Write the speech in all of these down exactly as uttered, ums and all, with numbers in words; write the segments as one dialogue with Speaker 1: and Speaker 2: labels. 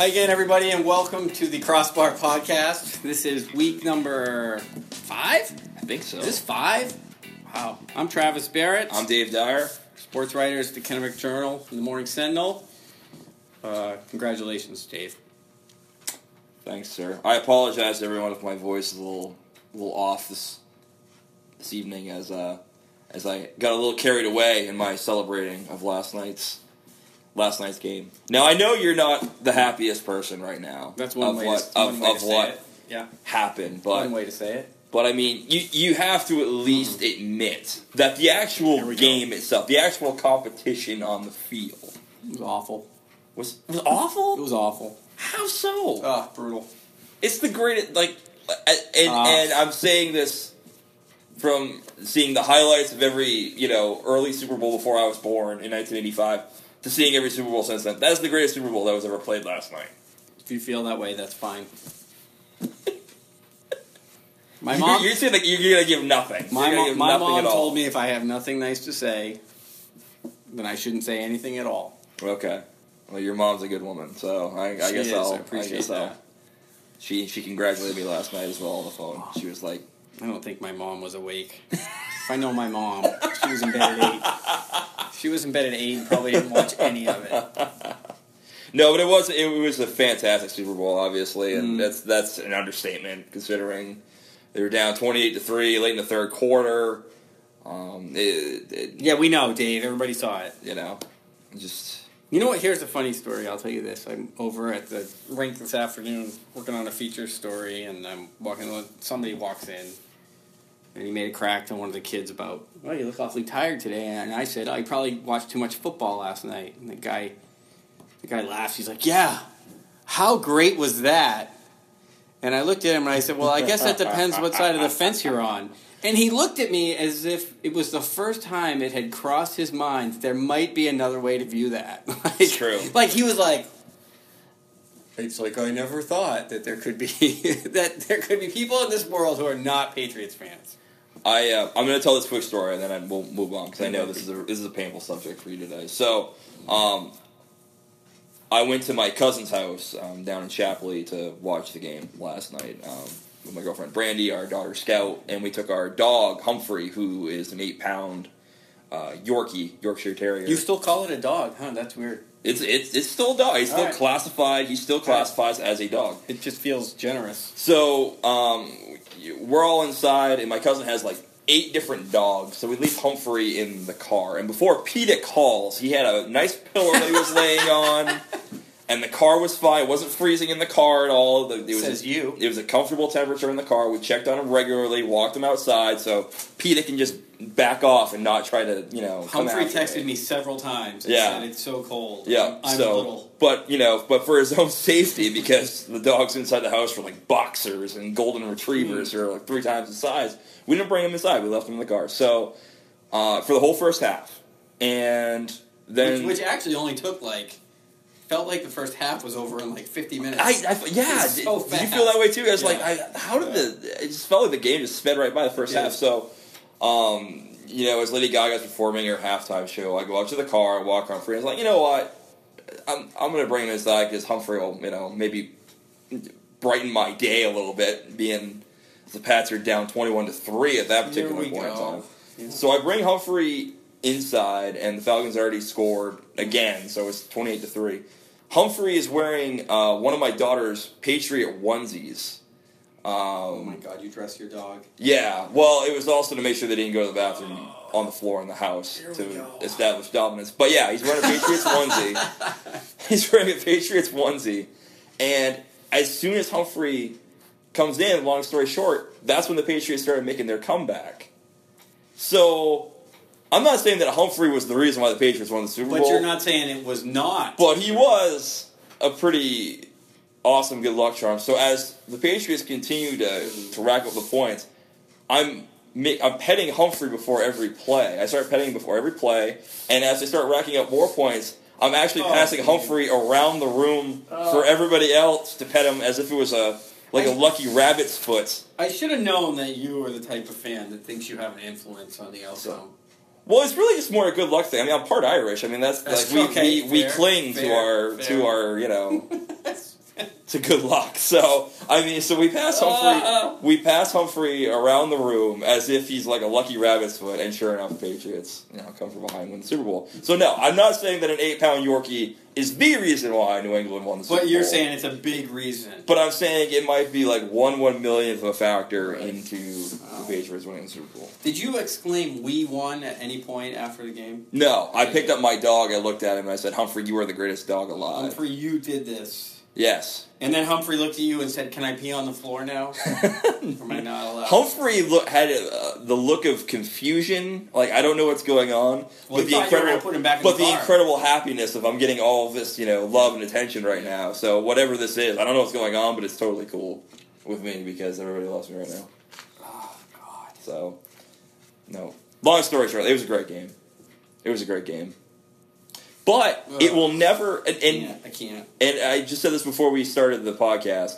Speaker 1: Hi again, everybody, and welcome to the Crossbar Podcast. This is week number five?
Speaker 2: I think so.
Speaker 1: Is this five? Wow. I'm Travis Barrett.
Speaker 2: I'm Dave Dyer.
Speaker 1: Sports writer at the Kennebec Journal and the Morning Sentinel. Uh, congratulations, Dave.
Speaker 2: Thanks, sir. I apologize to everyone if my voice is a little, a little off this this evening, as uh, as I got a little carried away in my celebrating of last night's last night's game. Now I know you're not the happiest person right now.
Speaker 1: That's one
Speaker 2: of
Speaker 1: way
Speaker 2: what
Speaker 1: to,
Speaker 2: of,
Speaker 1: one way
Speaker 2: of
Speaker 1: to say
Speaker 2: what
Speaker 1: it. Yeah.
Speaker 2: happened, but
Speaker 1: One way to say it.
Speaker 2: but I mean, you you have to at least mm. admit that the actual game go. itself, the actual competition on the field,
Speaker 1: it was awful.
Speaker 2: Was was awful?
Speaker 1: It was awful.
Speaker 2: How so?
Speaker 1: Ah, oh, brutal.
Speaker 2: It's the greatest, like, and, uh, and I'm saying this from seeing the highlights of every, you know, early Super Bowl before I was born in nineteen eighty-five to seeing every Super Bowl since then. That is the greatest Super Bowl that was ever played last night.
Speaker 1: If you feel that way, that's fine. My
Speaker 2: you're,
Speaker 1: mom,
Speaker 2: you're saying that you're going to give nothing.
Speaker 1: My,
Speaker 2: you're
Speaker 1: mo-
Speaker 2: give
Speaker 1: my
Speaker 2: nothing
Speaker 1: mom
Speaker 2: at all.
Speaker 1: told me if I have nothing nice to say, then I shouldn't say anything at all.
Speaker 2: Okay. Well, your mom's a good woman, so I, I
Speaker 1: she
Speaker 2: guess
Speaker 1: is,
Speaker 2: I'll.
Speaker 1: I appreciate
Speaker 2: I guess
Speaker 1: that.
Speaker 2: I'll. She she congratulated me last night as well on the phone. She was like,
Speaker 1: I don't think my mom was awake. If I know my mom, she was in bed at eight. She was in bed at eight and probably didn't watch any of it.
Speaker 2: No, but it was it was a fantastic Super Bowl, obviously, and
Speaker 1: Mm.
Speaker 2: that's that's an understatement considering they were down twenty-eight to three late in the third quarter. Um, it, it,
Speaker 1: yeah, we know, Dave. Everybody saw it.
Speaker 2: You know, just.
Speaker 1: You know what? Here's a funny story. I'll tell you this. I'm over at the rink this afternoon working on a feature story, and I'm walking. Somebody walks in, and he made a crack to one of the kids about, "Well, you look awfully tired today." And I said, "Oh, you probably watched too much football last night." And the guy, the guy laughs. He's like, "Yeah, how great was that?" And I looked at him and I said, "Well, I guess that depends what side of the fence you're on." And he looked at me as if it was the first time it had crossed his mind that there might be another way to view that. Like,
Speaker 2: it's true.
Speaker 1: Like, he was like, it's like I never thought that there could be that there could be people in this world who are not Patriots fans.
Speaker 2: I uh, I'm going to tell this quick story and then I will move on because I know this is a this is a painful subject for you today. So, um, I went to my cousin's house um, down in Chapley to watch the game last night. Um, with my girlfriend Brandy, our daughter Scout, and we took our dog Humphrey, who is an eight-pound uh, Yorkie, Yorkshire Terrier.
Speaker 1: You still call it a dog, huh? That's weird.
Speaker 2: It's it's it's still a dog. He's still right. classified. He still classifies right. as a dog.
Speaker 1: It just feels generous.
Speaker 2: So um, we're all inside, and my cousin has like eight different dogs. So we leave Humphrey in the car, and before Peter calls, he had a nice pillow that he was laying on. And the car was fine. It wasn't freezing in the car at all. It was
Speaker 1: Says
Speaker 2: a,
Speaker 1: you.
Speaker 2: It was a comfortable temperature in the car. We checked on him regularly, walked him outside, so Peter can just back off and not try to, you know, come
Speaker 1: Humphrey
Speaker 2: after
Speaker 1: texted
Speaker 2: me.
Speaker 1: me several times and
Speaker 2: yeah.
Speaker 1: said it's so cold.
Speaker 2: Yeah,
Speaker 1: I'm
Speaker 2: so,
Speaker 1: little.
Speaker 2: But, you know, but for his own safety, because the dogs inside the house were like boxers and golden retrievers
Speaker 1: mm.
Speaker 2: who are like three times the size, we didn't bring him inside. We left him in the car. So, uh, for the whole first half. And then...
Speaker 1: Which, which actually only took like... Felt like the first half was over in like fifty minutes.
Speaker 2: I, I yeah, did,
Speaker 1: so
Speaker 2: did you feel that way too? I was
Speaker 1: yeah.
Speaker 2: like, I, how did yeah. the? It just felt like the game just sped right by the first yeah. half. So, um, you know, as Lady Gaga's performing her halftime show, I go up to the car, I walk Humphrey, and I was like, you know what, I'm I'm gonna bring him inside because Humphrey will, you know, maybe brighten my day a little bit, being the Pats are down twenty-one to three at that particular point go. in time. Yeah. So I bring Humphrey inside, and the Falcons already scored again, so it's twenty-eight to three. Humphrey is wearing uh, one of my daughter's Patriot onesies. Um,
Speaker 1: oh my God, you dress your dog?
Speaker 2: Yeah, well, it was also to make sure they didn't go to the bathroom oh. on the floor in the house Here to establish dominance. But yeah, he's wearing a Patriots onesie. He's wearing a Patriots onesie. And as soon as Humphrey comes in, long story short, that's when the Patriots started making their comeback. So... I'm not saying that Humphrey was the reason why the Patriots won the Super Bowl.
Speaker 1: But you're not saying it was not.
Speaker 2: But he was a pretty awesome good luck charm. So as the Patriots continue to, to rack up the points, I'm I'm petting Humphrey before every play. I start petting him before every play, and as they start racking up more points, I'm actually oh, passing man. Humphrey around the room oh. for everybody else to pet him as if it was a like I, a lucky rabbit's foot.
Speaker 1: I should have known that you were the type of fan that thinks you have an influence on the outcome.
Speaker 2: So, Well, it's really just more a good luck thing. I mean, I'm part Irish. I mean, that's,
Speaker 1: that's
Speaker 2: like we
Speaker 1: okay,
Speaker 2: we, we
Speaker 1: fair,
Speaker 2: cling
Speaker 1: fair,
Speaker 2: to our
Speaker 1: fair.
Speaker 2: to our you know to good luck. So I mean, so we pass Humphrey
Speaker 1: Uh,
Speaker 2: we pass Humphrey around the room as if he's like a lucky rabbit's foot, and sure enough, the Patriots you know come from behind and win the Super Bowl. So no, I'm not saying that an eight pound Yorkie is the reason why New England won the Super Bowl.
Speaker 1: But you're saying it's a big reason.
Speaker 2: But I'm saying it might be like one one millionth of a factor
Speaker 1: Right.
Speaker 2: into
Speaker 1: Wow.
Speaker 2: the Patriots winning the Super Bowl.
Speaker 1: Did you exclaim "We won" at any point after the game?
Speaker 2: No, I picked up my dog. I looked at him and I said, "Humphrey, you are the greatest dog alive."
Speaker 1: Humphrey, you did this.
Speaker 2: Yes.
Speaker 1: And then Humphrey looked at you and said, "Can I pee on the floor now? Or am I not allowed?"
Speaker 2: Humphrey look, had uh, the look of confusion, like I don't know what's going on,
Speaker 1: Well,
Speaker 2: but
Speaker 1: he
Speaker 2: the
Speaker 1: thought you were gonna
Speaker 2: incredible,
Speaker 1: put him back in
Speaker 2: but
Speaker 1: the
Speaker 2: the
Speaker 1: car.
Speaker 2: incredible happiness of I'm getting all of this, you know, love and attention right now. So whatever this is, I don't know what's going on, but it's totally cool with me because everybody loves me right now.
Speaker 1: Oh, God.
Speaker 2: So, no. Long story short, it was a great game. It was a great game. But
Speaker 1: Ugh.
Speaker 2: it will never, and, and,
Speaker 1: Yeah, I can't.
Speaker 2: and I just said this before we started the podcast,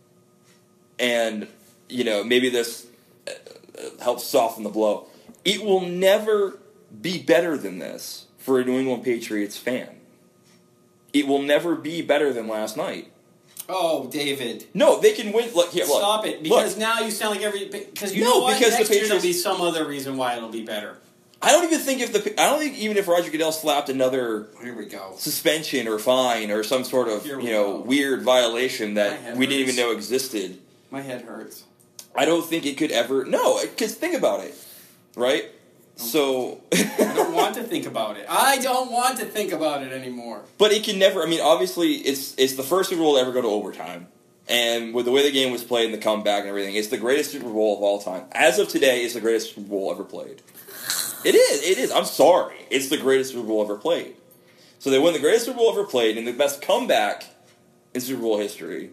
Speaker 2: and, you know, maybe this uh, uh, helps soften the blow. It will never be better than this for a New England Patriots fan. It will never be better than last night.
Speaker 1: Oh, David.
Speaker 2: No, they can win. Look, here, look.
Speaker 1: Stop it. Because
Speaker 2: Look.
Speaker 1: now you sound like every... Because you
Speaker 2: No,
Speaker 1: know what?
Speaker 2: because the
Speaker 1: Next year there'll
Speaker 2: Patriots-
Speaker 1: be some other reason why it'll be better.
Speaker 2: I don't even think if the I don't think even if Roger Goodell slapped another
Speaker 1: Here we go.
Speaker 2: suspension or fine or some sort of
Speaker 1: Here we
Speaker 2: you know
Speaker 1: go.
Speaker 2: weird violation
Speaker 1: My
Speaker 2: that
Speaker 1: head
Speaker 2: we didn't even
Speaker 1: hurts.
Speaker 2: know existed.
Speaker 1: My head hurts.
Speaker 2: I don't think it could ever. No, because think about it, right? So,
Speaker 1: I don't want to think about it. I don't want to think about it anymore.
Speaker 2: but it can never. I mean, obviously, it's it's the first Super Bowl to ever go to overtime, and with the way the game was played and the comeback and everything, it's the greatest Super Bowl of all time. As of today, it's the greatest Super Bowl ever played. It is. It is. I'm sorry. It's the greatest Super Bowl ever played. So they win the greatest Super Bowl ever played and the best comeback in Super Bowl history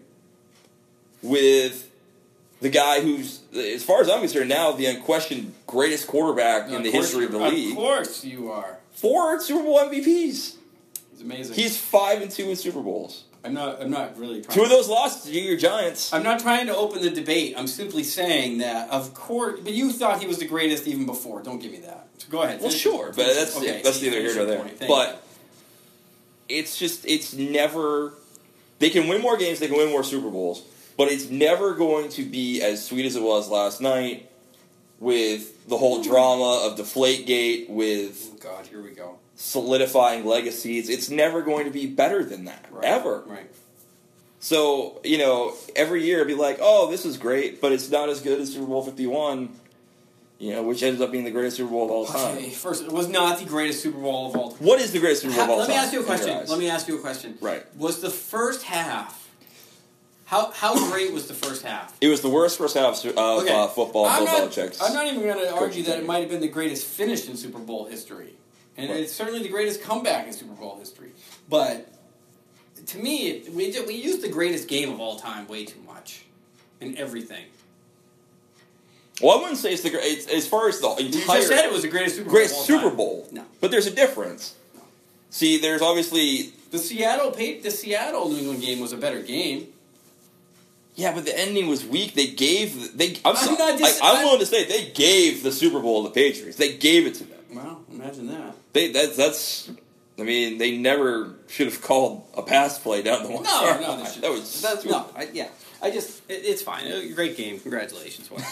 Speaker 2: with the guy who's, as far as I'm concerned, now the unquestioned greatest quarterback in the history of the league.
Speaker 1: Of course you are.
Speaker 2: Four Super Bowl M V Ps.
Speaker 1: It's amazing.
Speaker 2: He's five and two in Super Bowls.
Speaker 1: I'm not. I'm not really. Trying
Speaker 2: Two of those losses to your Giants.
Speaker 1: I'm not trying to open the debate. I'm simply saying that, of course. But you thought he was the greatest even before. Don't give me that. So go ahead.
Speaker 2: Well,
Speaker 1: Finish-
Speaker 2: sure, but
Speaker 1: finish-
Speaker 2: that's
Speaker 1: okay,
Speaker 2: that's
Speaker 1: so
Speaker 2: neither
Speaker 1: finish
Speaker 2: here nor
Speaker 1: your
Speaker 2: there.
Speaker 1: point. Thank
Speaker 2: But it's just it's never. They can win more games. They can win more Super Bowls. But it's never going to be as sweet as it was last night with the whole drama of Deflategate,
Speaker 1: you.
Speaker 2: with
Speaker 1: Oh God, here we go.
Speaker 2: solidifying legacies. It's never going to be better than that,
Speaker 1: Right.
Speaker 2: ever.
Speaker 1: Right.
Speaker 2: So, you know, every year it'd be like, oh, this is great, but it's not as good as Super Bowl fifty-one, you know, which ends up being the greatest Super Bowl of all time.
Speaker 1: Okay. First, it was not the greatest Super Bowl of all time.
Speaker 2: What is the greatest Super Bowl of all
Speaker 1: Let
Speaker 2: time?
Speaker 1: me ask you a
Speaker 2: in your
Speaker 1: question.
Speaker 2: eyes?
Speaker 1: Let me ask you a question.
Speaker 2: Right.
Speaker 1: Was the first half? How how great was the first half?
Speaker 2: It was the worst first half of
Speaker 1: Okay.
Speaker 2: uh, football
Speaker 1: I'm
Speaker 2: Bill
Speaker 1: not,
Speaker 2: Belichick's.
Speaker 1: I'm not even going to argue that it
Speaker 2: tenure.
Speaker 1: might have been the greatest finish in Super Bowl history. And
Speaker 2: Right.
Speaker 1: it's certainly the greatest comeback in Super Bowl history. But to me, it, we, ju- we use the greatest game of all time way too much in everything.
Speaker 2: Well, I wouldn't say it's the great. As far as the
Speaker 1: You
Speaker 2: entire
Speaker 1: just said it was the greatest Super Bowl
Speaker 2: greatest
Speaker 1: of all
Speaker 2: Super
Speaker 1: time.
Speaker 2: Bowl,
Speaker 1: No.
Speaker 2: but there's a difference.
Speaker 1: No.
Speaker 2: See, there's obviously
Speaker 1: The Seattle pa- the Seattle New England game was a better game.
Speaker 2: yeah, but the ending was weak. They gave they. I'm,
Speaker 1: I'm
Speaker 2: sorry,
Speaker 1: not dis-
Speaker 2: I, I'm
Speaker 1: I'm-
Speaker 2: willing to say they gave the Super Bowl to the Patriots. They gave it to them.
Speaker 1: Well, imagine that.
Speaker 2: They that's that's. I mean, they never should have called a pass play down the one.
Speaker 1: No, no, they should,
Speaker 2: that was
Speaker 1: that's, no. I, yeah, I just it, it's fine. It, great game. Congratulations. Whatever.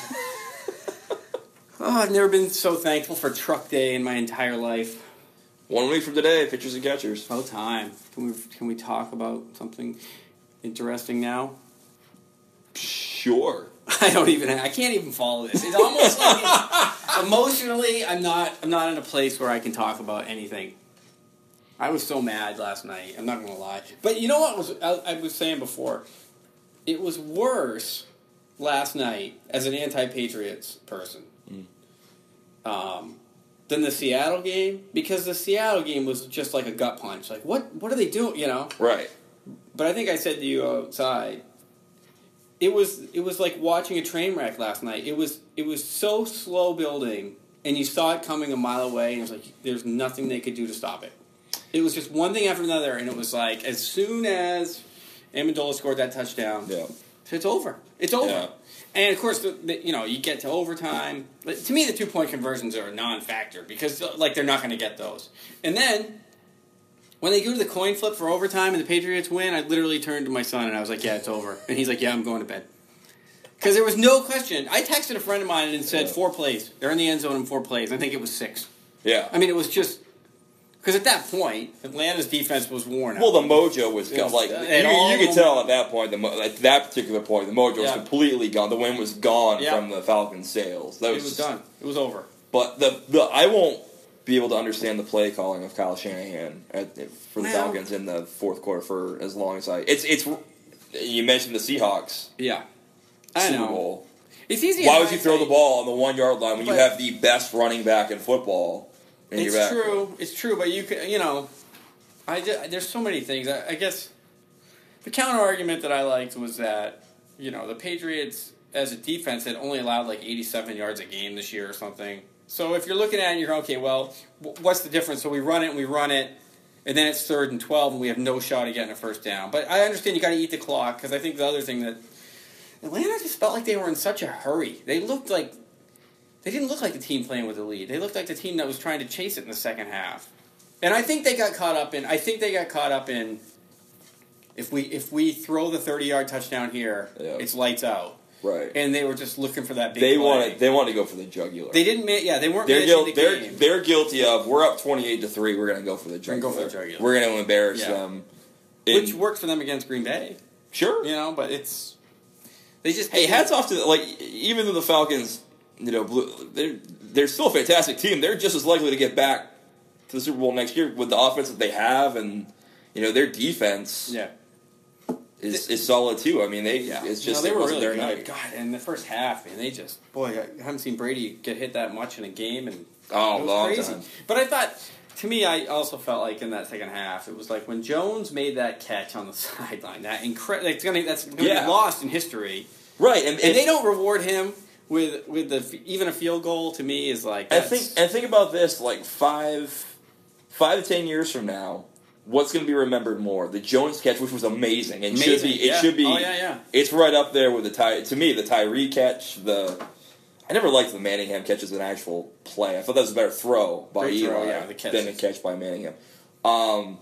Speaker 1: Oh, I've never been so thankful for Truck Day in my entire life.
Speaker 2: One week from today, pitchers and catchers.
Speaker 1: About time. Can we can we talk about something interesting now?
Speaker 2: Sure.
Speaker 1: I don't even. I can't even follow this. It's almost like it's, emotionally, I'm not. I'm not in a place where I can talk about anything. I was so mad last night. I'm not going to lie. But you know what was I, I was saying before? It was worse last night as an anti-Patriots person
Speaker 2: Mm.
Speaker 1: um, than the Seattle game, because the Seattle game was just like a gut punch. Like, what? What are they doing? You know.
Speaker 2: Right.
Speaker 1: But I think I said to you outside, it was it was like watching a train wreck last night. It was it was so slow building, and you saw it coming a mile away, and it was like there's nothing they could do to stop it. It was just one thing after another, and it was like as soon as Amendola scored that touchdown,
Speaker 2: Yeah.
Speaker 1: So it's over. It's over.
Speaker 2: Yeah.
Speaker 1: And of course, the, the, you know, you get to overtime. But to me, the two point conversions are a non-factor because like they're not going to get those. And then when they go to the coin flip for overtime and the Patriots win, I literally turned to my son and I was like, "Yeah, it's over." And he's like, "Yeah, I'm going to bed." Because there was no question. I texted a friend of mine and said
Speaker 2: yeah.
Speaker 1: four plays. They're in the end zone in four plays. I think it was six.
Speaker 2: Yeah.
Speaker 1: I mean, it was just because at that point, Atlanta's defense was worn out.
Speaker 2: Well, the mojo was
Speaker 1: It
Speaker 2: gone.
Speaker 1: was-
Speaker 2: Like
Speaker 1: and
Speaker 2: you,
Speaker 1: all
Speaker 2: you could
Speaker 1: of
Speaker 2: tell
Speaker 1: them-
Speaker 2: at that point, the mo- at that particular point, the mojo was
Speaker 1: Yeah.
Speaker 2: completely gone. The wind was gone
Speaker 1: Yeah.
Speaker 2: from the Falcons' sails. That
Speaker 1: it
Speaker 2: was,
Speaker 1: was
Speaker 2: just-
Speaker 1: done. It was over.
Speaker 2: But the the I won't be able to understand the play calling of Kyle Shanahan at, for the
Speaker 1: Well-
Speaker 2: Falcons in the fourth quarter for as long as I. It's it's. You mentioned the Seahawks
Speaker 1: Yeah, I
Speaker 2: Super
Speaker 1: know.
Speaker 2: Bowl.
Speaker 1: It's easy.
Speaker 2: Why
Speaker 1: in
Speaker 2: would you throw the
Speaker 1: hindsight.
Speaker 2: ball on the one yard line when you
Speaker 1: But-
Speaker 2: have the best running back in football? In
Speaker 1: It's
Speaker 2: your back?
Speaker 1: true. It's true, but you can, you know, I just, there's so many things. I, I guess the counter argument that I liked was that you know the Patriots as a defense had only allowed like eighty-seven yards a game this year or something. So if you're looking at it and you're okay, well, w- what's the difference? So we run it and we run it, and then it's third and twelve, and we have no shot at getting a first down. But I understand you got to eat the clock because I think the other thing that Atlanta just felt like they were in such a hurry. They looked like they didn't look like the team playing with the lead. They looked like the team that was trying to chase it in the second half. And I think they got caught up in. I think they got caught up in. If we if we throw the thirty-yard touchdown here,
Speaker 2: Yeah.
Speaker 1: it's lights out.
Speaker 2: Right.
Speaker 1: And they were just looking for that big
Speaker 2: They
Speaker 1: play.
Speaker 2: wanted they wanted to go for the jugular.
Speaker 1: They didn't. ma- Yeah, they weren't.
Speaker 2: They're,
Speaker 1: managing
Speaker 2: guil-
Speaker 1: the
Speaker 2: they're,
Speaker 1: game.
Speaker 2: they're guilty of, we're up twenty-eight to three, we're going to go for the
Speaker 1: We're
Speaker 2: jugular.
Speaker 1: gonna go for the jugular.
Speaker 2: We're going to embarrass
Speaker 1: Yeah.
Speaker 2: them. In-
Speaker 1: Which worked for them against Green Bay.
Speaker 2: Sure.
Speaker 1: You know, but it's they just
Speaker 2: Hey, hats off to, like, even though the Falcons, you know, blew, they're, they're still a fantastic team, they're just as likely to get back to the Super Bowl next year with the offense that they have, and, you know, their defense
Speaker 1: Yeah.
Speaker 2: is, is solid, too. I mean, they
Speaker 1: Yeah,
Speaker 2: it's
Speaker 1: You know,
Speaker 2: just,
Speaker 1: they
Speaker 2: it
Speaker 1: were
Speaker 2: wasn't
Speaker 1: really
Speaker 2: their
Speaker 1: good.
Speaker 2: night.
Speaker 1: God, in the first half, man, they just boy, I haven't seen Brady get hit that much in a game, and
Speaker 2: Oh,
Speaker 1: it was
Speaker 2: long
Speaker 1: crazy.
Speaker 2: time.
Speaker 1: But I thought, to me, I also felt like in that second half, it was like when Jones made that catch on the sideline. That incredible, it's gonna that's gonna
Speaker 2: Yeah.
Speaker 1: be lost in history,
Speaker 2: Right, and,
Speaker 1: and they don't reward him with with the even a field goal. To me, is like
Speaker 2: And
Speaker 1: that's,
Speaker 2: think and think about this: like five, five to ten years from now, what's going to be remembered more? The Jones catch, which was amazing, and should
Speaker 1: Amazing,
Speaker 2: be. It
Speaker 1: yeah.
Speaker 2: should be.
Speaker 1: Oh, yeah, yeah.
Speaker 2: It's right up there with the Ty. To me, the Tyree catch. The I never liked the Manningham catch as an actual play. I thought that was a better throw by
Speaker 1: Great
Speaker 2: Eli
Speaker 1: throw, yeah, the catch.
Speaker 2: than a catch by Manningham. Um,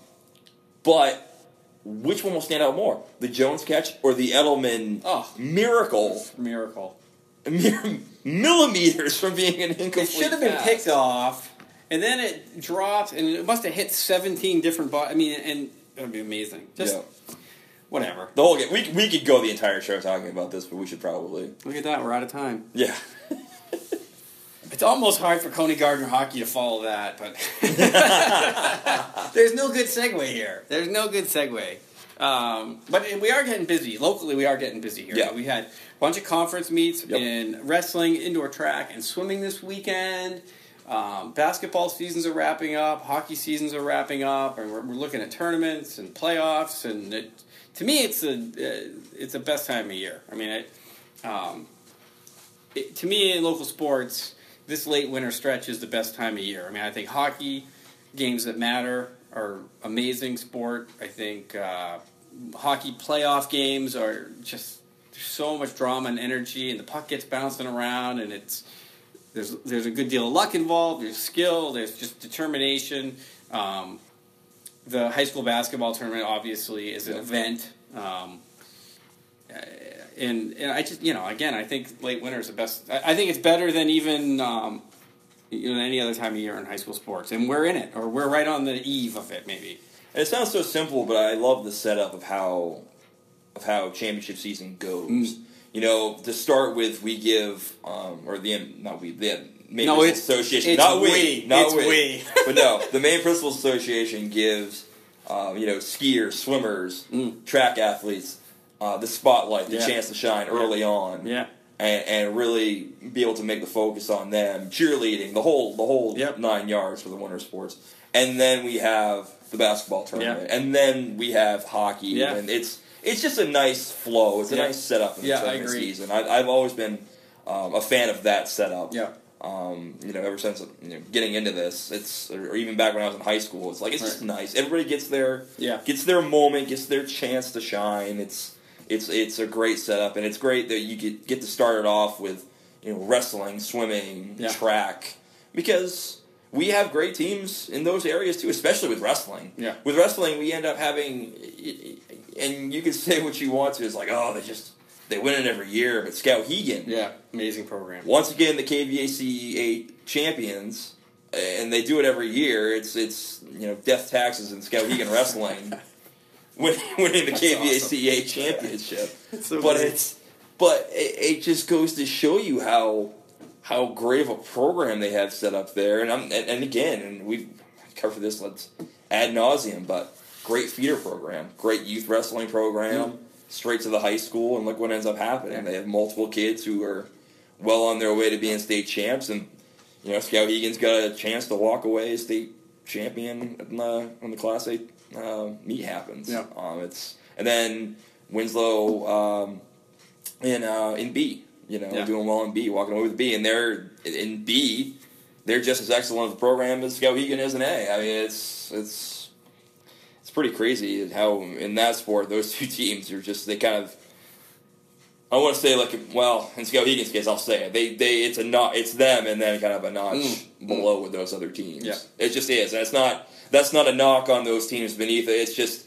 Speaker 2: but which one will stand out more? The Jones catch or the Edelman
Speaker 1: Oh.
Speaker 2: miracle?
Speaker 1: miracle.
Speaker 2: Mere millimeters from being an incomplete
Speaker 1: It should have been
Speaker 2: pass.
Speaker 1: picked off, and then it dropped, and it must have hit seventeen different. Bo- I mean, and it would be amazing. Just
Speaker 2: Yeah.
Speaker 1: whatever.
Speaker 2: The whole game. We, we could go the entire show talking about this, but we should probably.
Speaker 1: Look at that. We're out of time.
Speaker 2: Yeah.
Speaker 1: It's almost hard for Coney Gardner hockey to follow that, but there's no good segue here. There's no good segue. Um, but we are getting busy. Locally, we are getting busy here.
Speaker 2: Yeah.
Speaker 1: We had a bunch of conference meets
Speaker 2: Yep.
Speaker 1: in wrestling, indoor track, and swimming this weekend. Um, basketball seasons are wrapping up. Hockey seasons are wrapping up, and we're, we're looking at tournaments and playoffs. And it, to me, it's a uh, it's the best time of year. I mean, it, um, it, to me, in local sports, this late winter stretch is the best time of year. I mean, I think hockey games that matter are amazing sport. I think uh, hockey playoff games are just there's so much drama and energy, and the puck gets bouncing around, and it's there's there's a good deal of luck involved. There's skill. There's just determination. Um, the high school basketball tournament obviously is an
Speaker 2: Yeah.
Speaker 1: event. Um, and and I just you know again I think late winter is the best. I, I think it's better than even um, you know any other time of year in high school sports, and we're in it or we're right on the eve of it maybe.
Speaker 2: And it sounds so simple, but I love the setup of how of how championship season goes.
Speaker 1: Mm.
Speaker 2: You know, to start with, we give um, or the not we the Maine
Speaker 1: No,
Speaker 2: Principals
Speaker 1: it's-
Speaker 2: Association,
Speaker 1: it's
Speaker 2: not we,
Speaker 1: we.
Speaker 2: not
Speaker 1: It's
Speaker 2: we,
Speaker 1: we.
Speaker 2: but no, the Maine Principals Association gives um, you know skiers, swimmers,
Speaker 1: Mm.
Speaker 2: track athletes uh, the spotlight, the
Speaker 1: Yeah.
Speaker 2: chance to shine early on.
Speaker 1: Yeah.
Speaker 2: And, and really be able to make the focus on them, cheerleading, the whole the whole
Speaker 1: Yep.
Speaker 2: nine yards for the winter sports, and then we have the basketball tournament,
Speaker 1: Yeah.
Speaker 2: and then we have hockey,
Speaker 1: Yeah.
Speaker 2: and it's it's just a nice flow. It's a
Speaker 1: Yeah.
Speaker 2: nice setup in the
Speaker 1: Yeah, I
Speaker 2: tournament
Speaker 1: agree.
Speaker 2: season. I, I've always been um, a fan of that setup.
Speaker 1: Yeah.
Speaker 2: Um, you know, ever since you know, getting into this, it's or even back when I was in high school, it's like it's just
Speaker 1: Right.
Speaker 2: nice. Everybody gets their
Speaker 1: Yeah.
Speaker 2: gets their moment, gets their chance to shine. It's it's it's a great setup, and it's great that you get get to start it off with you know wrestling, swimming,
Speaker 1: Yeah.
Speaker 2: track, because we have great teams in those areas too, especially with wrestling.
Speaker 1: Yeah.
Speaker 2: With wrestling, we end up having, and you can say what you want to, it's like, oh, they just, they win it every year, but Skowhegan.
Speaker 1: Yeah, amazing program.
Speaker 2: Once again, the K V A C eight champions, and they do it every year. It's, it's you know, death taxes in Skowhegan wrestling, winning, winning the
Speaker 1: That's
Speaker 2: K V A C eight
Speaker 1: awesome.
Speaker 2: championship.
Speaker 1: So
Speaker 2: but
Speaker 1: great.
Speaker 2: it's, but it, it just goes to show you how, how great of a program they have set up there. And I'm, and, and again, and we've covered this let's ad nauseum, but great feeder program, great youth wrestling program,
Speaker 1: Mm.
Speaker 2: straight to the high school, and look what ends up happening.
Speaker 1: Yeah.
Speaker 2: They have multiple kids who are well on their way to being state champs, and you know Skowhegan's got a chance to walk away state champion when the, when the Class A uh, meet happens.
Speaker 1: Yeah.
Speaker 2: Um, it's and then Winslow um, in uh, in B. You know,
Speaker 1: Yeah.
Speaker 2: doing well in B, walking away with B, and they're in B. They're just as excellent of a program as Skowhegan is in A. I mean, it's it's it's pretty crazy how in that sport those two teams are just they kind of. I want to say like well in Skowhegan's case I'll say it they they it's a not it's them and then kind of a notch
Speaker 1: Mm.
Speaker 2: below with those other teams.
Speaker 1: Yeah.
Speaker 2: It just is. And it's not that's not a knock on those teams beneath it. It's just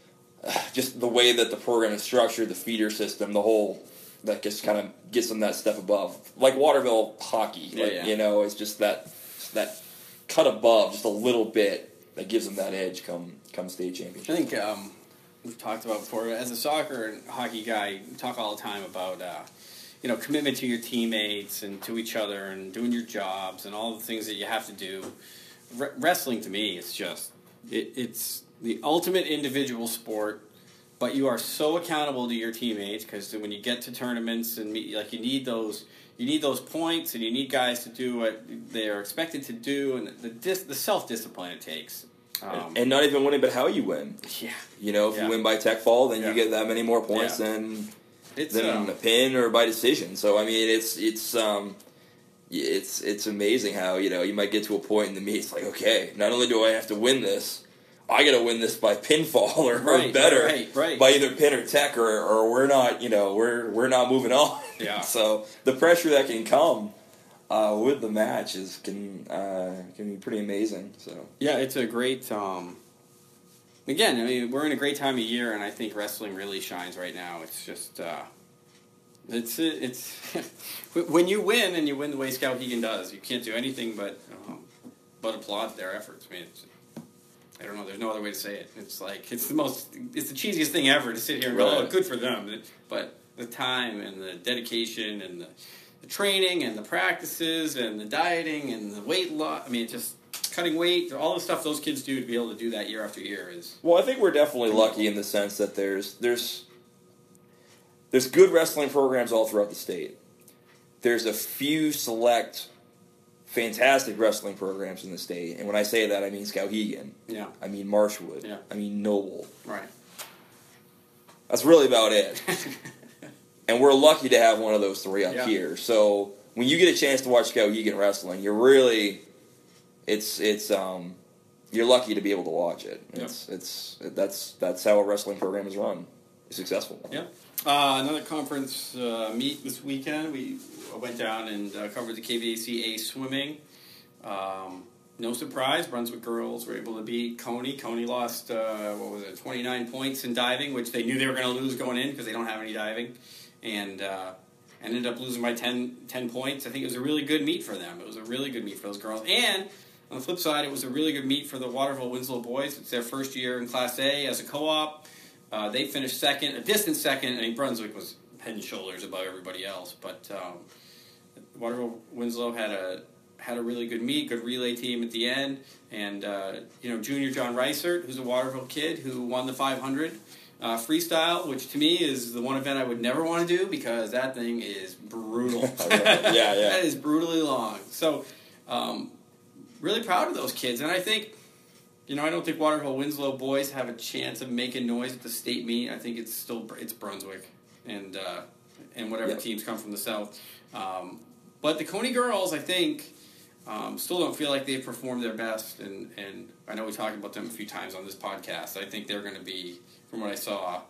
Speaker 2: just the way that the program is structured, the feeder system, the whole. That just kind of gets them that step above, like Waterville hockey.
Speaker 1: Yeah,
Speaker 2: Like,
Speaker 1: yeah.
Speaker 2: You know, it's just that that cut above, just a little bit that gives them that edge come come state championship.
Speaker 1: I think um, we've talked about before. As a soccer and hockey guy, we talk all the time about uh, you know commitment to your teammates and to each other and doing your jobs and all the things that you have to do. Re- wrestling to me, it's just it, it's the ultimate individual sport. But you are so accountable to your teammates because when you get to tournaments and meet, like you need those, you need those points, and you need guys to do what they are expected to do, and the dis- the self discipline it takes. Um,
Speaker 2: And not even winning, but how you win.
Speaker 1: yeah,
Speaker 2: You know, if
Speaker 1: Yeah.
Speaker 2: you win by tech fall, then
Speaker 1: Yeah.
Speaker 2: you get that many more points
Speaker 1: Yeah.
Speaker 2: than
Speaker 1: it's
Speaker 2: than
Speaker 1: um,
Speaker 2: a pin or by decision. So I mean, it's it's um, it's it's amazing how you know you might get to a point in the meet. It's like okay, not only do I have to win this. I got to win this by pinfall or,
Speaker 1: Right,
Speaker 2: or better
Speaker 1: right, right.
Speaker 2: by either pin or tech or, or we're not you know we're we're not moving on.
Speaker 1: Yeah.
Speaker 2: So the pressure that can come uh, with the match is can uh, can be pretty amazing. So
Speaker 1: yeah, it's a great. Um, again, I mean, we're in a great time of year, and I think wrestling really shines right now. It's just. Uh, It's it's when you win and you win the way Skowhegan does, you can't do anything but um, but applaud their efforts. I mean, it's, I don't know. There's no other way to say it. It's like it's the most, it's the cheesiest thing ever to sit here and go,
Speaker 2: Right.
Speaker 1: "Oh, good for them." But the time and the dedication and the, the training and the practices and the dieting and the weight loss. I mean, just cutting weight, all the stuff those kids do to be able to do that year after year is.
Speaker 2: well, I think we're definitely lucky in the sense that there's there's there's good wrestling programs all throughout the state. There's a few select fantastic wrestling programs in the state, and when I say that, I mean Skowhegan.
Speaker 1: Yeah.
Speaker 2: I mean Marshwood.
Speaker 1: Yeah.
Speaker 2: I mean Noble.
Speaker 1: Right.
Speaker 2: That's really about it. And we're lucky to have one of those three up
Speaker 1: Yeah.
Speaker 2: here. So when you get a chance to watch Skowhegan wrestling, you're really, it's it's um, you're lucky to be able to watch it.
Speaker 1: Yeah.
Speaker 2: It's it's that's that's how a wrestling program is run. A successful one.
Speaker 1: Yeah. Uh, another conference uh, meet this weekend. We went down and uh, covered the K V A C A swimming. Um, no surprise, Brunswick girls were able to beat Coney. Coney lost, uh, what was it, twenty-nine points in diving, which they knew they were going to lose going in because they don't have any diving. And uh, ended up losing by ten, ten points. I think it was a really good meet for them. It was a really good meet for those girls. And on the flip side, it was a really good meet for the Waterville Winslow boys. It's their first year in Class A as a co-op. Uh, they finished second, a distant second. I mean, Brunswick was head and shoulders above everybody else. But um, Waterville Winslow had a had a really good meet, good relay team at the end. And, uh, you know, junior John Reisert, who's a Waterville kid, who won the five hundred uh, freestyle, which to me is the one event I would never want to do because that thing is brutal.
Speaker 2: Yeah, yeah.
Speaker 1: That is brutally long. So, um, really proud of those kids. And I think, you know, I don't think Waterville Winslow boys have a chance of making noise at the state meet. I think it's still it's Brunswick and uh, and whatever
Speaker 2: Yep.
Speaker 1: teams come from the south. Um, but the Coney girls, I think, um, still don't feel like they've performed their best. And, and I know we talked about them a few times on this podcast. I think they're going to be, from what I saw,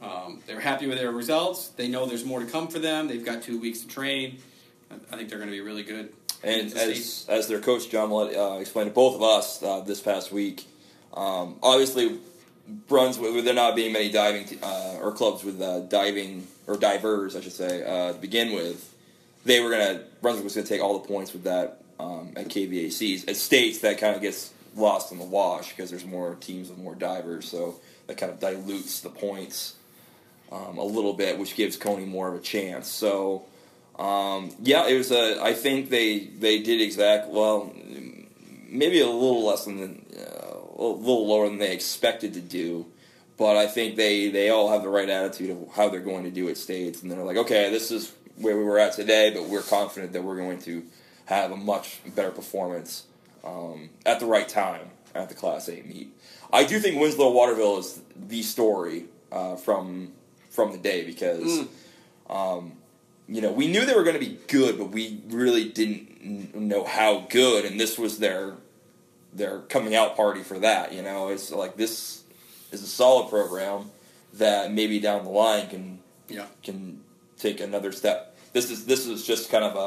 Speaker 1: Um, they're happy with their results. They know there's more to come for them. They've got two weeks to train. I think they're going to be really good.
Speaker 2: And as as their coach, John Millett, uh, explained to both of us uh, this past week, um, obviously, Brunswick, with there not being many diving t- uh, or clubs with uh, diving or divers, I should say, uh, to begin with, they were going to Brunswick was going to take all the points with that um, at K V A Cs. At States, that kind of gets lost in the wash because there's more teams with more divers, so that kind of dilutes the points um, a little bit, which gives Coney more of a chance. So. Um, yeah, it was a. I think they they did exact well, maybe a little less than uh, a little lower than they expected to do, but I think they, they all have the right attitude of how they're going to do at States, and they're like, okay, this is where we were at today, but we're confident that we're going to have a much better performance um, at the right time at the Class A meet. I do think Winslow Waterville is the story uh, from from the day because. Mm. Um, You know, we knew they were going to be good, but we really didn't know how good, and this was their their coming out party for that. You know, it's like this is a solid program that maybe down the line can
Speaker 1: yeah.
Speaker 2: can take another step. This is this is just kind of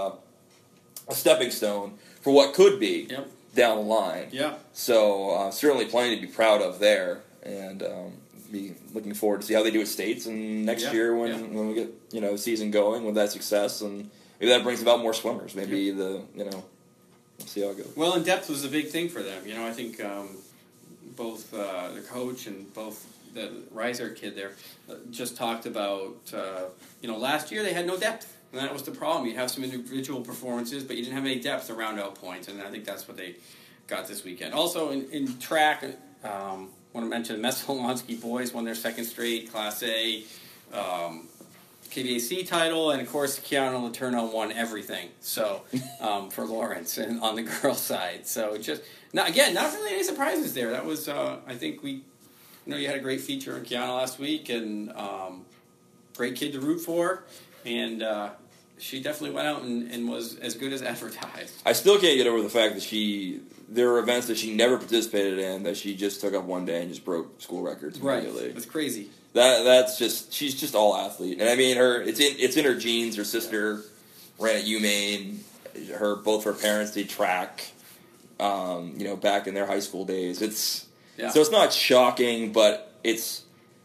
Speaker 2: a a stepping stone for what could be
Speaker 1: yep.
Speaker 2: down the line.
Speaker 1: Yeah.
Speaker 2: So uh, certainly plenty to be proud of there, and. Um, Be looking forward to see how they do at States and next
Speaker 1: yeah,
Speaker 2: year when,
Speaker 1: yeah.
Speaker 2: when we get you know the season going with that success, and maybe that brings about more swimmers. Maybe yeah. the you know we'll see how it goes.
Speaker 1: Well, and depth was a big thing for them. You know, I think um, both uh, the coach and both the Reiser kid there uh, just talked about uh, you know last year they had no depth, and that was the problem. You'd have some individual performances, but you didn't have any depth to round out points, and I think that's what they got this weekend. Also in, in track. Um, I want to mention the Messalonsky boys won their second straight Class A um, K V A C title, and of course Kiana Letourneau won everything. So um, for Lawrence and on the girls' side, so just not again, not really any surprises there. That was uh, I think we, you know, you had a great feature on Kiana last week, and um, great kid to root for, and uh, she definitely went out and, and was as good as advertised.
Speaker 2: I still can't get over the fact that she. There were events that she never participated in that she just took up one day and just broke school records immediately.
Speaker 1: Right, that's crazy.
Speaker 2: That that's just she's just all athlete, and I mean her. It's in it's in her genes. Her sister ran at UMaine. Her both her parents did track. Um, you know, back in their high school days. It's yeah. So it's not shocking, but it's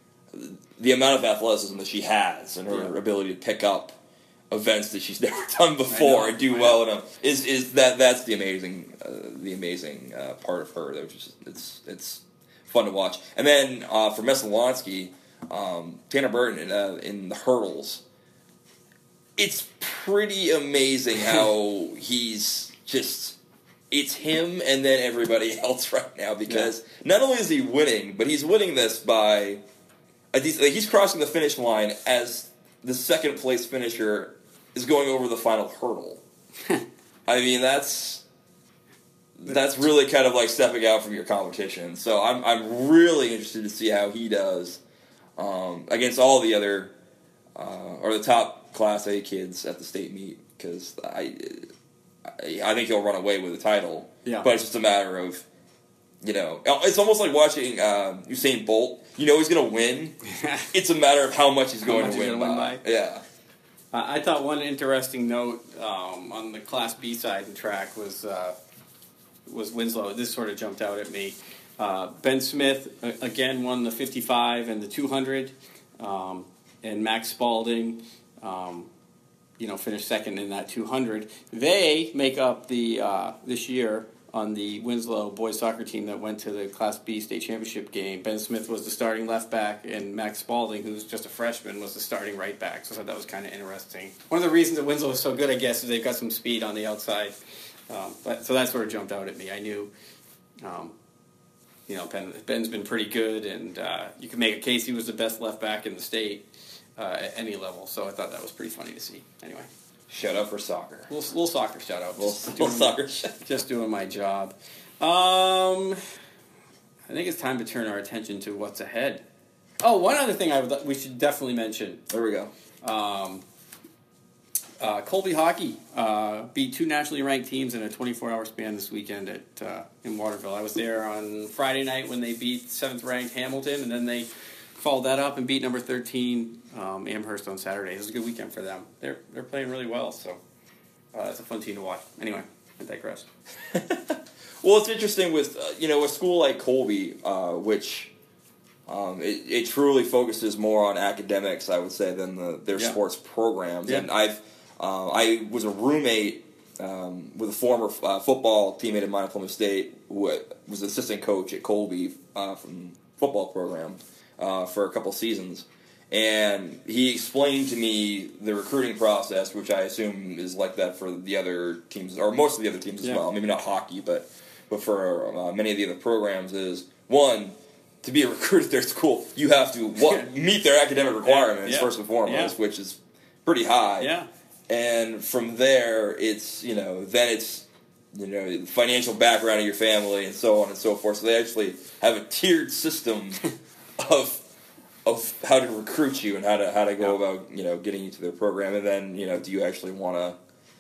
Speaker 2: the amount of athleticism that she has and her yeah. ability to pick up events that she's never done before and do well in them is is that that's the amazing uh, the amazing uh, part of her. That just it's it's fun to watch. And then uh, for Messalonsky, um, Tanner Burton in, uh, in the hurdles, it's pretty amazing how he's just it's him and then everybody else right now because yeah. not only is he winning, but he's winning this by a decent, like he's crossing the finish line as the second place finisher is going over the final hurdle. I mean, that's that's really kind of like stepping out from your competition. So I'm I'm really interested to see how he does um, against all the other uh, or the top Class A kids at the state meet because I, I I think he'll run away with the title.
Speaker 1: Yeah.
Speaker 2: But it's just a matter of you know it's almost like watching uh, Usain Bolt. You know he's going to win. It's a matter of how much he's going
Speaker 1: much
Speaker 2: to win,
Speaker 1: win
Speaker 2: by.
Speaker 1: by.
Speaker 2: Yeah.
Speaker 1: Uh, I thought one interesting note um, on the Class B side in track was uh, was Winslow. This sort of jumped out at me. Uh, Ben Smith uh, again won the fifty-five and the two hundred, um, and Max Spalding, um, you know, finished second in that two hundred. They make up the uh, this year. On the Winslow boys soccer team that went to the Class B state championship game. Ben Smith was the starting left back, and Max Spalding, who's just a freshman, was the starting right back. So I thought that was kind of interesting. One of the reasons that Winslow is so good, I guess, is they've got some speed on the outside. Um, but so that sort of jumped out at me. I knew, um, you know, Ben, Ben's been pretty good, and uh, you could make a case he was the best left back in the state uh, at any level. So I thought that was pretty funny to see. Anyway.
Speaker 2: Shout out for soccer.
Speaker 1: Little, little soccer shout out.
Speaker 2: Little, little soccer shout out.
Speaker 1: Just doing my job. Um, I think it's time to turn our attention to what's ahead. Oh, one other thing I would we should definitely mention.
Speaker 2: There we go.
Speaker 1: Um, uh, Colby Hockey uh, beat two nationally ranked teams in a twenty-four hour span this weekend at uh, in Waterville. I was there on Friday night when they beat seventh ranked Hamilton, and then they followed that up and beat number thirteen um, Amherst on Saturday. It was a good weekend for them. They're they're playing really well, so uh, it's a fun team to watch. Anyway, I digress.
Speaker 2: Well, it's interesting with uh, you know a school like Colby, uh, which um, it, it truly focuses more on academics, I would say, than the, their
Speaker 1: Yeah.
Speaker 2: sports programs.
Speaker 1: Yeah.
Speaker 2: And I've uh, I was a roommate um, with a former uh, football teammate of mine at Plymouth State, who was assistant coach at Colby uh, from football program uh, for a couple seasons. And he explained to me the recruiting process, which I assume is like that for the other teams, or most of the other teams as
Speaker 1: Yeah.
Speaker 2: well. Maybe not hockey, but but for uh, many of the other programs is, one, to be a recruit at their school, you have to what, meet their academic requirements,
Speaker 1: Yeah.
Speaker 2: first and foremost,
Speaker 1: Yeah.
Speaker 2: which is pretty high.
Speaker 1: Yeah.
Speaker 2: And from there, it's, you know, then it's, you know, the financial background of your family and so on and so forth. So they actually have a tiered system of of how to recruit you and how to how to go
Speaker 1: Yeah.
Speaker 2: about, you know, getting you to their program. And then, you know, do you actually want to,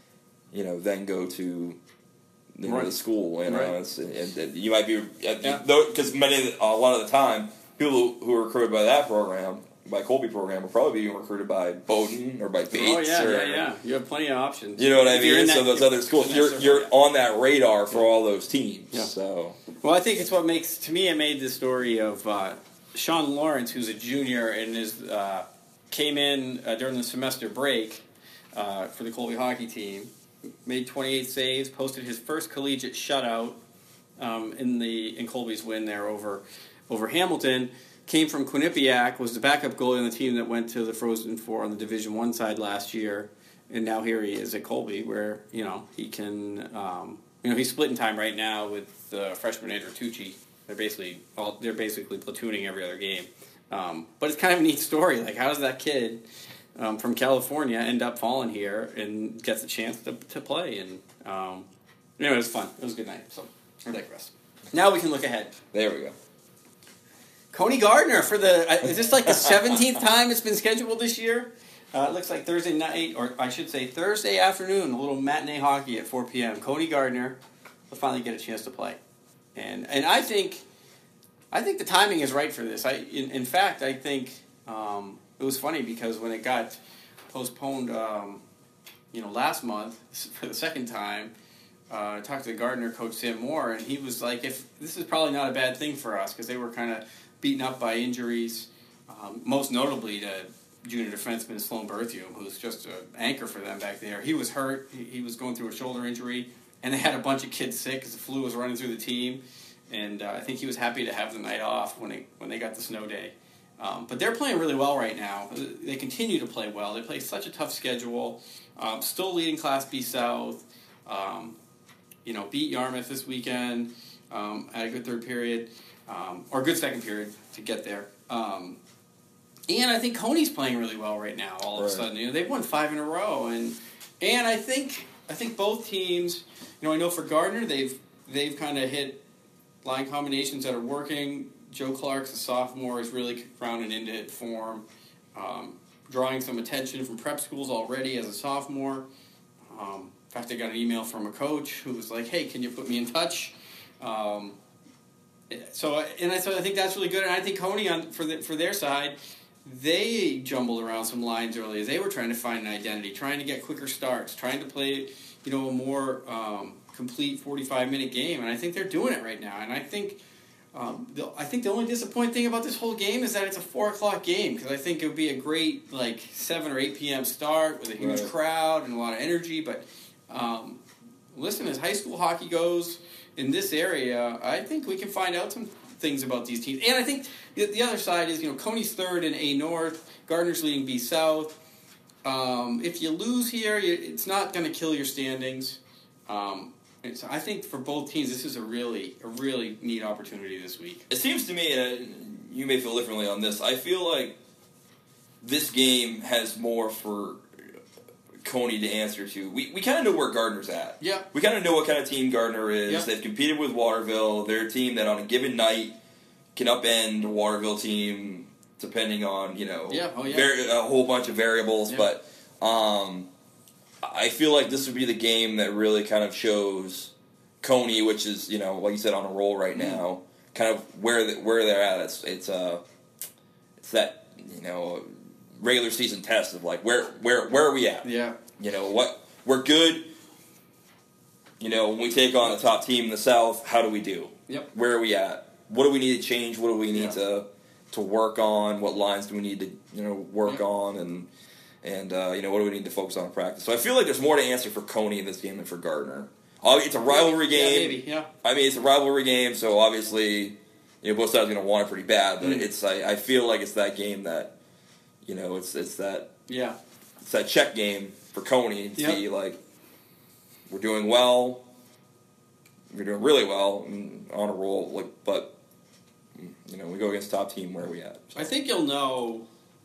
Speaker 2: you know, then go to, you know,
Speaker 1: Right.
Speaker 2: the school? You know,
Speaker 1: Right.
Speaker 2: it's, and, and you might be,
Speaker 1: Yeah.
Speaker 2: because many, of the- a lot of the time, people who are recruited by that program, by Colby program, will probably be recruited by Bowdoin or by Bates.
Speaker 1: Oh yeah,
Speaker 2: or,
Speaker 1: yeah, yeah. You have plenty of options.
Speaker 2: You know what I
Speaker 1: If you're
Speaker 2: mean?
Speaker 1: in
Speaker 2: So
Speaker 1: that-
Speaker 2: those other schools,
Speaker 1: in that
Speaker 2: you're
Speaker 1: circle,
Speaker 2: you're
Speaker 1: yeah.
Speaker 2: on that radar for all those teams.
Speaker 1: Yeah.
Speaker 2: So
Speaker 1: Well, I think it's what makes, to me, it made the story of uh, Sean Lawrence, who's a junior and is uh, came in uh, during the semester break uh, for the Colby hockey team, made twenty-eight saves, posted his first collegiate shutout um, in the in Colby's win there over over Hamilton. Came from Quinnipiac, was the backup goalie on the team that went to the Frozen Four on the Division One side last year, and now here he is at Colby, where you know he can, um, you know, he's splitting time right now with uh, freshman Andrew Tucci. They're basically all they're basically platooning every other game, um, but it's kind of a neat story. Like, how does that kid um, from California end up falling here and gets a chance to to play? And um, anyway, it was fun. It was a good night. So I digress. Now we can look ahead.
Speaker 2: there we go.
Speaker 1: Coney Gardner for the, uh, is this like the seventeenth time it's been scheduled this year? Uh, it looks like Thursday night, or I should say Thursday afternoon, a little matinee hockey at four p.m. Coney Gardner will finally get a chance to play. And and I think I think the timing is right for this. I In, in fact, I think um, it was funny because when it got postponed, um, you know, last month for the second time, uh, I talked to the Gardner coach, Sam Moore, and he was like, if this is probably not a bad thing for us because they were kind of beaten up by injuries, um, most notably to junior defenseman Sloan Berthium, who's just an anchor for them back there. He was hurt. He, he was going through a shoulder injury, and they had a bunch of kids sick because the flu was running through the team. And uh, I think he was happy to have the night off when they when they got the snow day. Um, but they're playing really well right now. They continue to play well. They play such a tough schedule. Um, still leading Class B South. Um, you know, beat Yarmouth this weekend. Um, had a good third period. Um, or a good second period to get there. Um, and I think Coney's playing really well right now. All of
Speaker 2: Right.
Speaker 1: a sudden, you know, they've won five in a row, and and I think I think both teams. You know, I know for Gardner, they've they've kind of hit line combinations that are working. Joe Clark's a sophomore, is really rounding into form, um, drawing some attention from prep schools already as a sophomore. Um, in fact, I got an email from a coach who was like, "Hey, can you put me in touch?" Um, So and I, so I think that's really good, and I think Coney on for the, for their side, they jumbled around some lines early as they were trying to find an identity, trying to get quicker starts, trying to play, you know, a more um, complete forty-five minute game, and I think they're doing it right now. And I think um, the, I think the only disappointing thing about this whole game is that it's a four o'clock game because I think it would be a great like seven or eight p.m. start with a huge
Speaker 2: Right.
Speaker 1: crowd and a lot of energy. But um, listen, as high school hockey goes in this area, I think we can find out some things about these teams. And I think the, the other side is, you know, Coney's third in A North, Gardner's leading B South. Um, if you lose here, you, it's not going to kill your standings. Um, and so I think for both teams, this is a really, a really neat opportunity this week.
Speaker 2: It seems to me, and you may feel differently on this, I feel like this game has more for Coney to answer to. We we kind of know where Gardner's at.
Speaker 1: Yeah.
Speaker 2: We kind of know what kind of team Gardner is.
Speaker 1: Yeah.
Speaker 2: They've competed with Waterville. They're a team that on a given night can upend a Waterville team depending on, you know,
Speaker 1: Yeah. Oh, yeah.
Speaker 2: vari- a whole bunch of variables.
Speaker 1: Yeah.
Speaker 2: But um, I feel like this would be the game that really kind of shows Coney, which is, you know, like you said, on a roll right
Speaker 1: Mm-hmm.
Speaker 2: now, kind of where the, where they're at. It's it's uh, it's it's that you know regular season test of like where where where are we at?
Speaker 1: Yeah.
Speaker 2: You know what we're good. You know when we take on a top team in the South, how do we do?
Speaker 1: Yep.
Speaker 2: Where are we at? What do we need to change? What do we need
Speaker 1: yeah.
Speaker 2: to to work on? What lines do we need to you know work
Speaker 1: yep.
Speaker 2: on? And and uh, you know what do we need to focus on in practice? So I feel like there's more to answer for Coney in this game than for Gardner. It's a rivalry game.
Speaker 1: Yeah, maybe. Yeah.
Speaker 2: I mean, it's a rivalry game, so obviously, you know, both sides are going to want it pretty bad. But mm. it's I, I feel like it's that game that, you know, it's it's that
Speaker 1: yeah,
Speaker 2: it's that check game for Coney to
Speaker 1: yep.
Speaker 2: see like we're doing well, we're doing really well, and on a roll. Like, but you know, we go against top team. Where are we at?
Speaker 1: So. I think you'll know.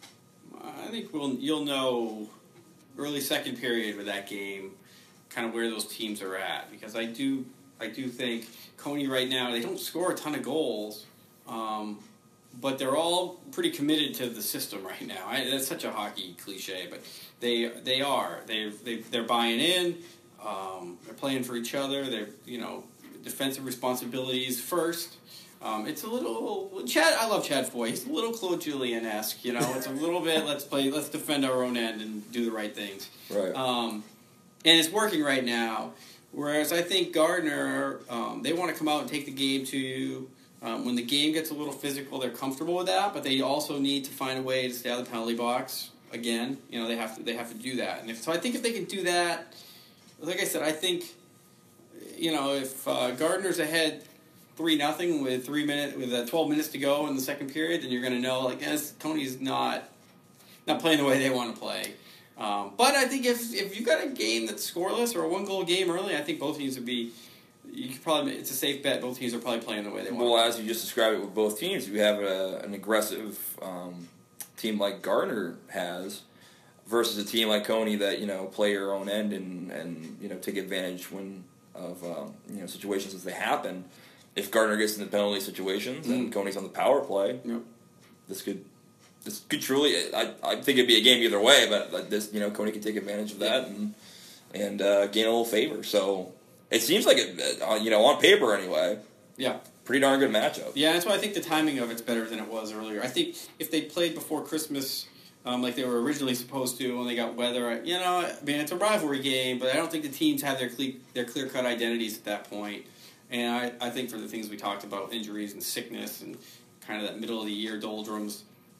Speaker 1: I think we'll you'll know early second period with that game. Kind of where those teams are at, because I do, I do think Coney right now they don't score a ton of goals, um, but they're all pretty committed to the system right now. I, that's such a hockey cliche, but they they are they they they're buying in. Um, they're playing for each other. They're you know defensive responsibilities first. Um, it's a little Chad. I love Chad Foy. He's a little Claude Julien-esque. You know, it's a little bit let's play, let's defend our own end and do the right things.
Speaker 2: Right.
Speaker 1: Um, And it's working right now. Whereas I think Gardner, um, they want to come out and take the game to, um, when the game gets a little physical, they're comfortable with that, but they also need to find a way to stay out of the penalty box. Again, you know, they have to they have to do that. And if, so I think if they can do that, like I said, I think, you know, if uh, Gardner's ahead three nothing with three minute with uh, twelve minutes to go in the second period, then you're going to know, like, yes, Tony's not not playing the way they want to play. Um, but I think if if you got a game that's scoreless or a one goal game early, I think both teams would be. You could probably it's a safe bet. Both teams are probably playing the way they want.
Speaker 2: Well, as you just described it with both teams, you have a, an aggressive um, team like Gardner has versus a team like Coney that you know play your own end and, and you know take advantage when of um, you know situations as they happen. If Gardner gets into penalty situations mm. and Coney's on the power play,
Speaker 1: yep.
Speaker 2: this could. This could truly, I, I think it'd be a game either way, but like this, you know, Coney can take advantage of that and and uh, gain a little favor. So it seems like it, uh, you know, on paper anyway.
Speaker 1: Yeah,
Speaker 2: pretty darn good matchup.
Speaker 1: Yeah, that's why I think the timing of it's better than it was earlier. I think if they played before Christmas, um, like they were originally supposed to, when they got weather, you know, I mean, it's a rivalry game, but I don't think the teams have their cle- their clear cut identities at that point. And I, I think for the things we talked about, injuries and sickness and kind of that middle of the year doldrums.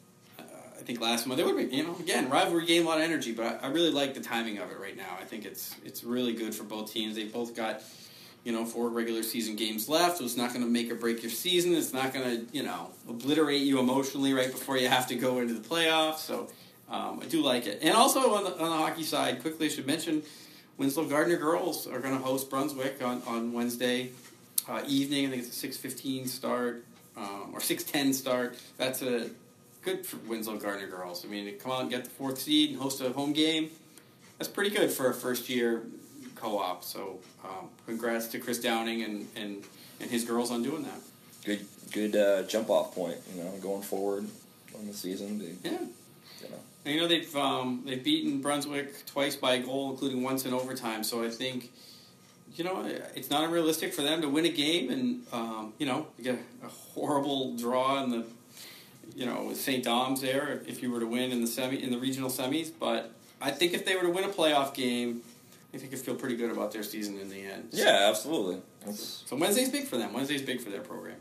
Speaker 1: I think last month, it would be, you know, again, rivalry game, a lot of energy, but I, I really like the timing of it right now. I think it's it's really good for both teams. They both got, you know, four regular season games left, so it's not going to make or break your season. It's not going to, you know, obliterate you emotionally right before you have to go into the playoffs. So um, I do like it. And also on the, on the hockey side, quickly I should mention, Winslow Gardner girls are going to host Brunswick on, on Wednesday uh, evening. I think it's a six fifteen start um, or six ten start. That's a good for Winslow Gardner girls. I mean, to come out and get the fourth seed and host a home game, that's pretty good for a first-year co-op. So um, congrats to Chris Downing and, and, and his girls on doing that.
Speaker 2: Good good uh, jump-off point, you know, going forward on the season. They,
Speaker 1: yeah.
Speaker 2: You know.
Speaker 1: And, you know, they've, um, they've beaten Brunswick twice by a goal, including once in overtime. So I think, you know, it's not unrealistic for them to win a game and, um, you know, you get a horrible draw in the you know, with Saint Dom's there, if you were to win in the semi in the regional semis. But I think if they were to win a playoff game, I think they could feel pretty good about their season in the end. So,
Speaker 2: yeah, absolutely. That's...
Speaker 1: So Wednesday's big for them. Wednesday's big for their program.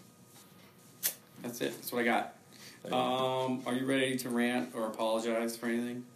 Speaker 1: That's it. That's what I got. Um, are you ready to rant or apologize for anything?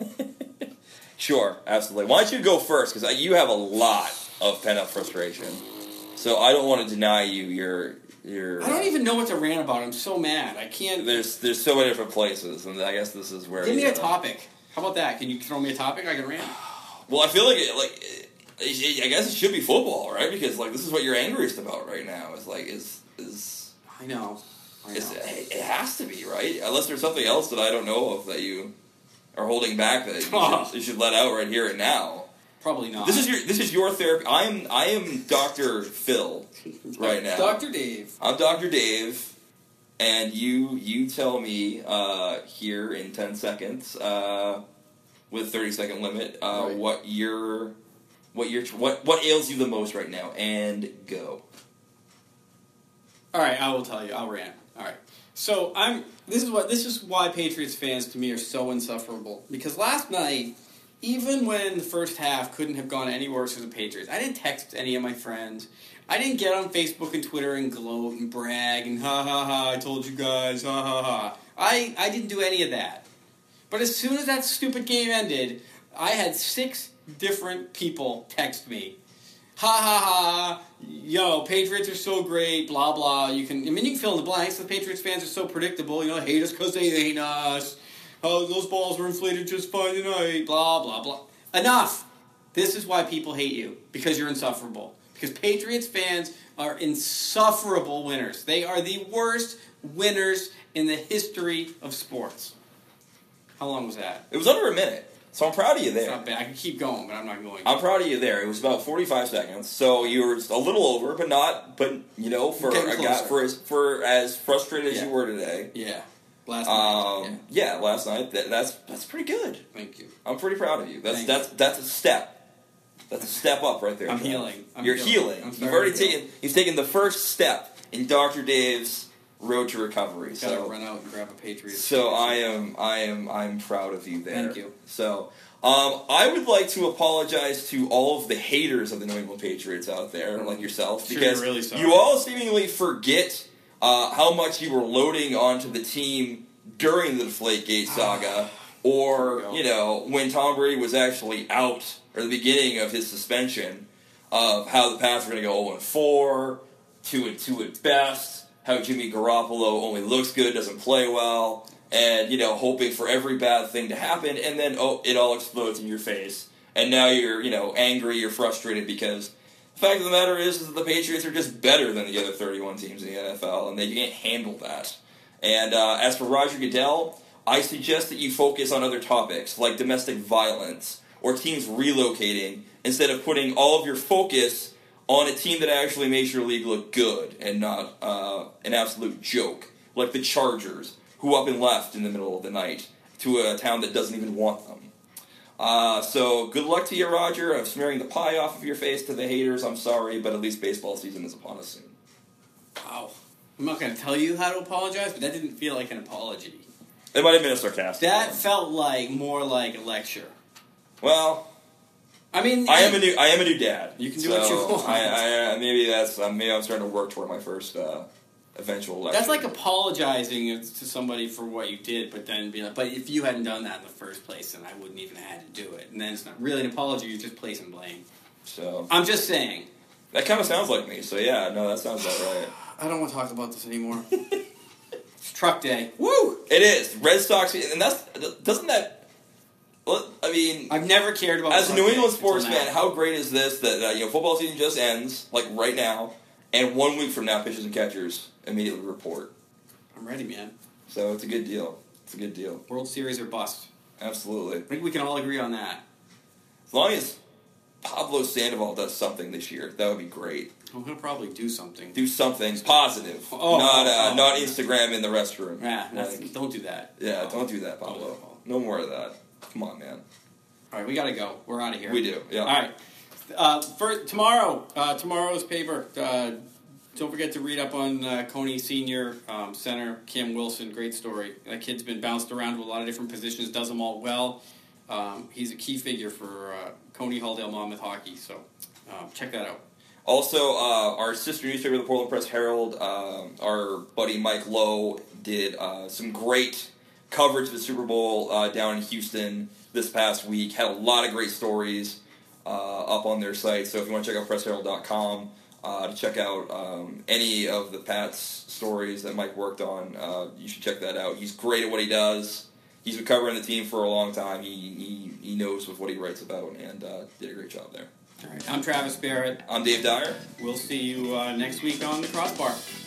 Speaker 2: Sure, absolutely. Why don't you go first? Because you have a lot of pent-up frustration. So I don't want to deny you your... Your,
Speaker 1: I don't even know what to rant about. I'm so mad. I can't...
Speaker 2: There's there's so many different places, and I guess this is where...
Speaker 1: Give me a topic. How about that? Can you throw me a topic? I can rant.
Speaker 2: Well, I feel like, it, like I guess it should be football, right? Because, like, this is what you're angriest about right now. Is like, is... is
Speaker 1: I know. I know.
Speaker 2: It has to be, right? Unless there's something else that I don't know of that you are holding back that you, should, you should let out right here and now.
Speaker 1: Probably not.
Speaker 2: This is your this is your therapy. I am I am Doctor Phil right now.
Speaker 1: Doctor Dave.
Speaker 2: I'm Doctor Dave, and you you tell me uh, here in ten seconds uh, with a thirty second limit uh, right. what your what your what what ails you the most right now, and go.
Speaker 1: All right, I will tell you. I'll rant. All right. So I'm. This is what. This is why Patriots fans to me are so insufferable. Because last night, even when the first half couldn't have gone any worse for the Patriots, I didn't text any of my friends. I didn't get on Facebook and Twitter and gloat and brag and ha ha ha. I told you guys, ha ha ha. I I didn't do any of that. But as soon as that stupid game ended, I had six different people text me. Ha ha ha, yo, Patriots are so great, blah blah. You can, I mean, you can fill in the blanks. The Patriots fans are so predictable, you know, hate us because they hate us. Oh, those balls were inflated just fine tonight, blah blah blah. Enough! This is why people hate you, because you're insufferable. Because Patriots fans are insufferable winners. They are the worst winners in the history of sports. How long was that?
Speaker 2: It was under a minute. So I'm proud of you there.
Speaker 1: It's not bad. I can keep going, but I'm not going.
Speaker 2: I'm proud of you there. It was about forty-five seconds, so you were a little over, but not. But you know, for a guy, for as for as frustrated as
Speaker 1: yeah.
Speaker 2: you were today.
Speaker 1: Yeah. Last
Speaker 2: um,
Speaker 1: night.
Speaker 2: Yeah. yeah, last night. That, that's that's pretty good.
Speaker 1: Thank you.
Speaker 2: I'm pretty proud of you. That's
Speaker 1: Thank
Speaker 2: that's
Speaker 1: you.
Speaker 2: that's a step. That's a step up right there.
Speaker 1: I'm
Speaker 2: John.
Speaker 1: healing. I'm
Speaker 2: You're
Speaker 1: healing.
Speaker 2: healing.
Speaker 1: I'm
Speaker 2: You've already
Speaker 1: to heal.
Speaker 2: taken. You've taken the first step in Doctor Dave's road to recovery.
Speaker 1: Gotta
Speaker 2: so
Speaker 1: run out and grab a Patriots.
Speaker 2: So I am I am I'm proud of you there.
Speaker 1: Thank you.
Speaker 2: So. Um, I would like to apologize to all of the haters of the New England Patriots out there, like yourself,
Speaker 1: Sure,
Speaker 2: because
Speaker 1: you're really sorry.
Speaker 2: you all seemingly forget uh, how much you were loading onto the team during the Deflategate saga, or, you know, when Tom Brady was actually out, or the beginning of his suspension, of how the Pats were going to go oh and four, two and two at best, how Jimmy Garoppolo only looks good, doesn't play well, and, you know, hoping for every bad thing to happen, and then, oh, it all explodes in your face. And now you're, you know, angry, you're frustrated, because the fact of the matter is, is that the Patriots are just better than the other thirty-one teams in the N F L, and they can't handle that. And uh, as for Roger Goodell, I suggest that you focus on other topics, like domestic violence, or teams relocating, instead of putting all of your focus on a team that actually makes your league look good, and not uh, an absolute joke, like the Chargers, who up and left in the middle of the night to a town that doesn't even want them. Uh, so good luck to you, Roger. I'm smearing the pie off of your face to the haters. I'm sorry, but at least baseball season is upon us soon.
Speaker 1: Wow. I'm not going to tell you how to apologize, but that didn't feel like an apology.
Speaker 2: It might have been a sarcastic
Speaker 1: That
Speaker 2: one.
Speaker 1: felt like more like a lecture.
Speaker 2: Well,
Speaker 1: I mean,
Speaker 2: I am a new I am a new dad.
Speaker 1: You can do
Speaker 2: so
Speaker 1: what you want.
Speaker 2: I, I, maybe that's uh, maybe I'm starting to work toward my first uh, eventual lecture.
Speaker 1: That's like apologizing to somebody for what you did, but then be like, but if you hadn't done that in the first place, then I wouldn't even have had to do it. And then it's not really an apology, you're just placing blame.
Speaker 2: So
Speaker 1: I'm just saying.
Speaker 2: That kind of sounds like me, so yeah, no, that sounds about right.
Speaker 1: I don't want to talk about this anymore. It's truck day. Woo!
Speaker 2: It is. Red Sox, and that's, doesn't that, well, I mean...
Speaker 1: I've never cared about
Speaker 2: As a New England
Speaker 1: day
Speaker 2: sports
Speaker 1: until
Speaker 2: fan,
Speaker 1: now.
Speaker 2: how great is this that, uh, you know, football season just ends, like right now, and one week from now, pitchers and catchers immediately report.
Speaker 1: I'm ready, man.
Speaker 2: So it's a good deal. It's a good deal.
Speaker 1: World Series or bust.
Speaker 2: Absolutely.
Speaker 1: I think we can all agree on that.
Speaker 2: As long as Pablo Sandoval does something this year, that would be great.
Speaker 1: Well, he'll probably do something.
Speaker 2: Do something positive,
Speaker 1: Oh,
Speaker 2: not uh,
Speaker 1: oh.
Speaker 2: not Instagram in the restroom.
Speaker 1: Yeah, that's,
Speaker 2: Like,
Speaker 1: don't do that.
Speaker 2: yeah,
Speaker 1: Oh.
Speaker 2: don't do that,
Speaker 1: Don't do
Speaker 2: Pablo.
Speaker 1: that.
Speaker 2: No more of that. Come on, man.
Speaker 1: All right, we gotta go. We're out of here.
Speaker 2: We do. Yeah.
Speaker 1: All right. Uh, for tomorrow, uh, tomorrow's paper. Uh, don't forget to read up on uh, Coney Senior um, Center Cam Wilson. Great story. That kid's been bounced around to a lot of different positions. Does them all well. Um, he's a key figure for uh, Coney Halldale Monmouth hockey. So um, check that out.
Speaker 2: Also, uh, our sister newspaper, the Portland Press Herald, um, our buddy Mike Lowe did uh, some great coverage of the Super Bowl uh, down in Houston this past week. Had a lot of great stories uh, up on their site. So if you want to check out press herald dot com uh, to check out um, any of the Pats stories that Mike worked on, uh, you should check that out. He's great at what he does. He's been covering the team for a long time. He he, he knows what he writes about, and uh, did a great job there.
Speaker 1: All right. I'm Travis Barrett.
Speaker 2: I'm Dave Dyer.
Speaker 1: We'll see you uh, next week on the Crossbar.